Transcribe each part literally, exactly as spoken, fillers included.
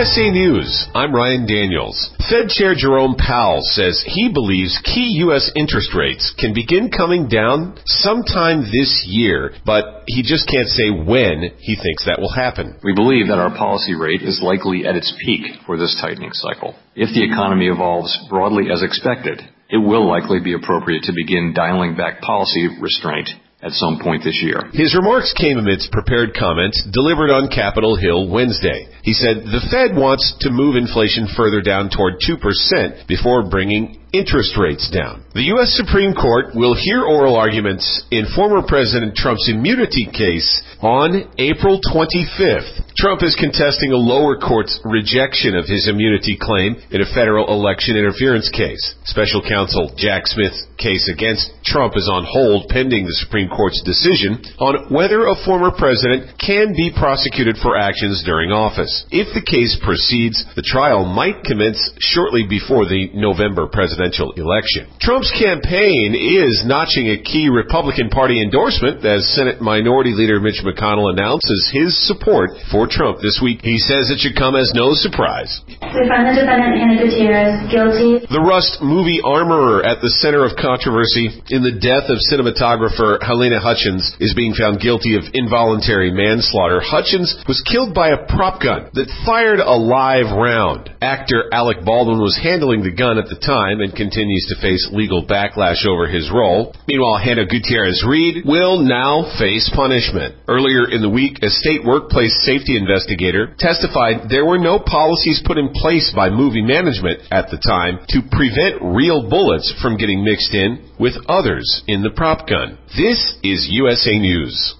S A News, I'm Ryan Daniels. Fed Chair Jerome Powell says he believes key U S interest rates can begin coming down sometime this year, but he just can't say when he thinks that will happen. We believe that our policy rate is likely at its peak for this tightening cycle. If the economy evolves broadly as expected, it will likely be appropriate to begin dialing back policy restraint at some point this year. His remarks came amidst prepared comments delivered on Capitol Hill Wednesday. He said the Fed wants to move inflation further down toward two percent before bringing interest rates down. The U S Supreme Court will hear oral arguments in former President Trump's immunity case on April twenty-fifth. Trump is contesting a lower court's rejection of his immunity claim in a federal election interference case. Special counsel Jack Smith's case against Trump is on hold pending the Supreme Court's decision on whether a former president can be prosecuted for actions during office. If the case proceeds, the trial might commence shortly before the November presidential election. Trump's campaign is notching a key Republican Party endorsement as Senate Minority Leader Mitch McConnell announces his support for Trump this week. He says it should come as no surprise. We find the defendant, Hannah Gutierrez, guilty. The Rust movie armorer at the center of controversy in the death of cinematographer Halyna Hutchins is being found guilty of involuntary manslaughter. Hutchins was killed by a prop gun that fired a live round. Actor Alec Baldwin was handling the gun at the time and continues to face legal backlash over his role. Meanwhile, Hannah Gutierrez Reed will now face punishment. Earlier in the week, a state workplace safety investigator testified there were no policies put in place by movie management at the time to prevent real bullets from getting mixed in with others in the prop gun. This is U S A News.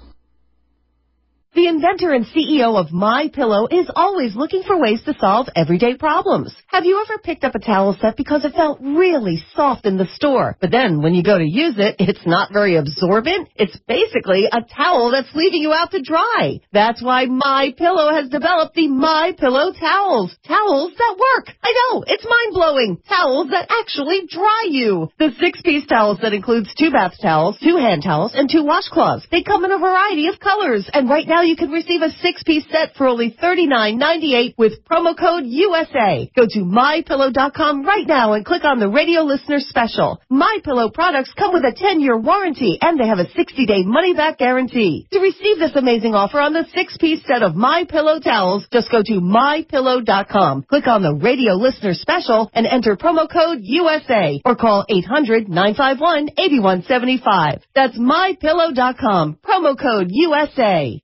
The inventor and C E O of MyPillow is always looking for ways to solve everyday problems. Have you ever picked up a towel set because it felt really soft in the store, but then when you go to use it, it's not very absorbent? It's basically a towel that's leaving you out to dry. That's why MyPillow has developed the MyPillow towels. Towels that work. I know, it's mind-blowing. Towels that actually dry you. The six-piece towel set includes two bath towels, two hand towels, and two washcloths. They come in a variety of colors, and right now you can receive a six-piece set for only thirty-nine ninety-eight with promo code U S A. Go to my pillow dot com right now and click on the radio listener special. MyPillow products come with a ten-year warranty, and they have a sixty-day money-back guarantee. To receive this amazing offer on the six-piece set of MyPillow towels, just go to my pillow dot com, click on the radio listener special, and enter promo code U S A, or call eight hundred nine five one eight one seven five. That's my pillow dot com, promo code U S A.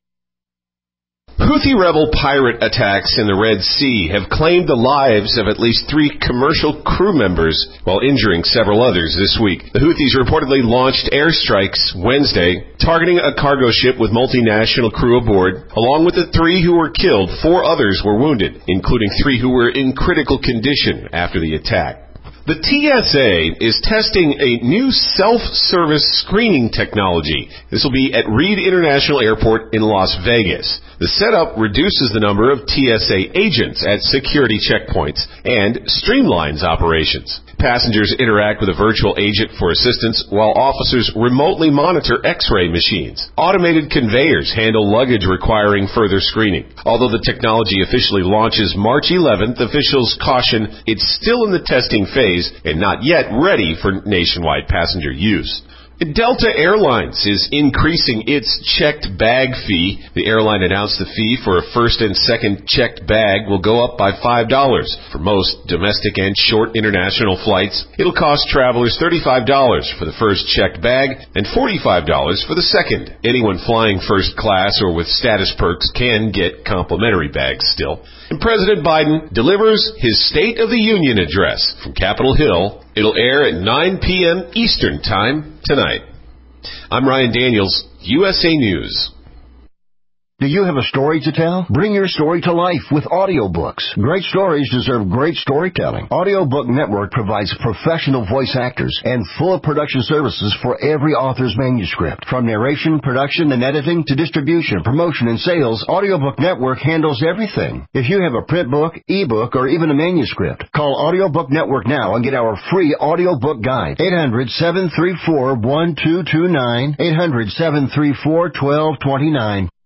Houthi rebel pirate attacks in the Red Sea have claimed the lives of at least three commercial crew members while injuring several others this week. The Houthis reportedly launched airstrikes Wednesday, targeting a cargo ship with multinational crew aboard. Along with the three who were killed, four others were wounded, including three who were in critical condition after the attack. The T S A is testing a new self-service screening technology. This will be at Reed International Airport in Las Vegas. The setup reduces the number of T S A agents at security checkpoints and streamlines operations. Passengers interact with a virtual agent for assistance while officers remotely monitor X-ray machines. Automated conveyors handle luggage requiring further screening. Although the technology officially launches March eleventh, officials caution it's still in the testing phase and not yet ready for nationwide passenger use. Delta Airlines is increasing its checked bag fee. The airline announced the fee for a first and second checked bag will go up by five dollars. For most domestic and short international flights, it'll cost travelers thirty-five dollars for the first checked bag and forty-five dollars for the second. Anyone flying first class or with status perks can get complimentary bags still. And President Biden delivers his State of the Union address from Capitol Hill. It'll air at nine p.m. Eastern Time tonight. I'm Ryan Daniels, U S A News. Do you have a story to tell? Bring your story to life with audiobooks. Great stories deserve great storytelling. Audiobook Network provides professional voice actors and full production services for every author's manuscript. From narration, production, and editing to distribution, promotion, and sales, Audiobook Network handles everything. If you have a print book, ebook, or even a manuscript, call Audiobook Network now and get our free audiobook guide. eight hundred, seven three four, one two two nine, eight hundred, seven three four, one two two nine.